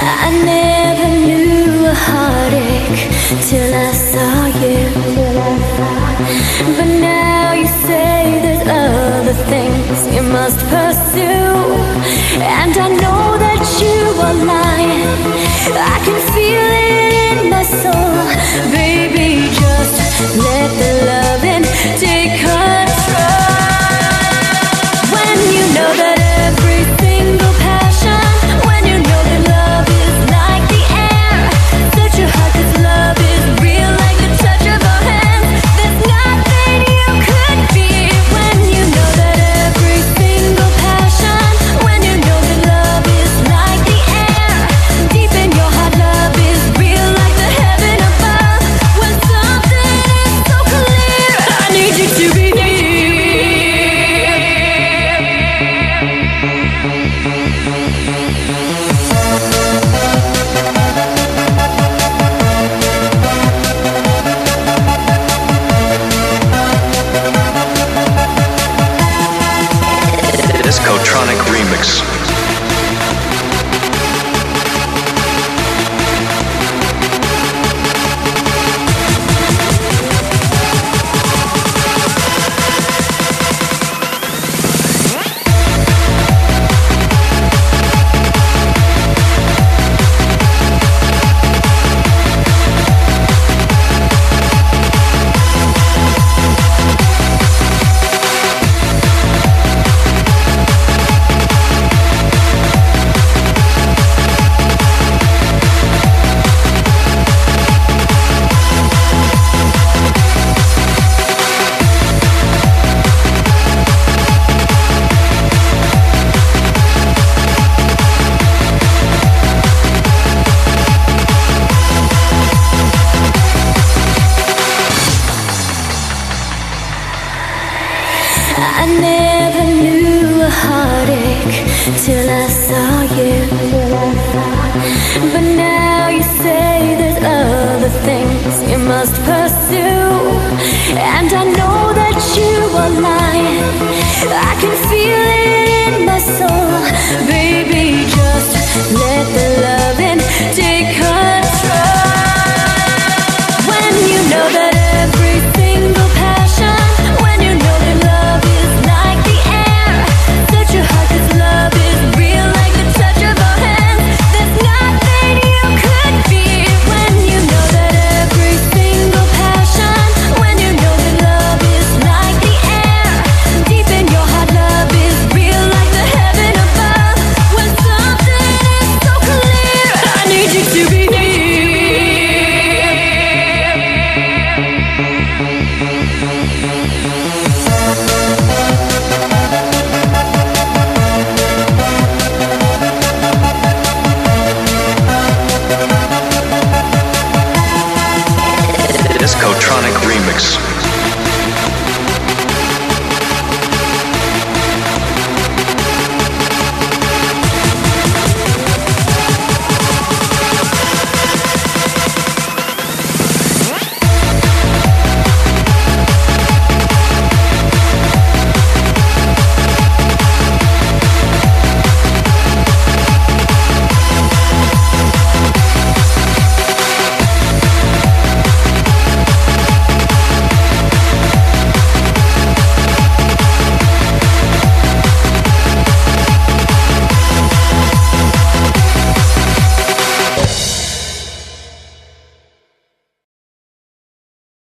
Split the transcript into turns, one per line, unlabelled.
I never knew a heartache till I saw you. But now you say there's other things you must pursue, and I know that you are lying. I can feel it in my soul. Baby, just let the loving take control. When you know that every single passion, when you know that love is like the air, such a heart 'cause love is real like the touch of a hand. There's nothing you could be. When you know that every single passion, when you know that love is like the air, deep in your heart love is real like the heaven above. When something is so clear, I need you to be here.
Discotronic Remix.
I never knew a heartache till I saw you. But now you say there's other things you must pursue, and I know that you are lying.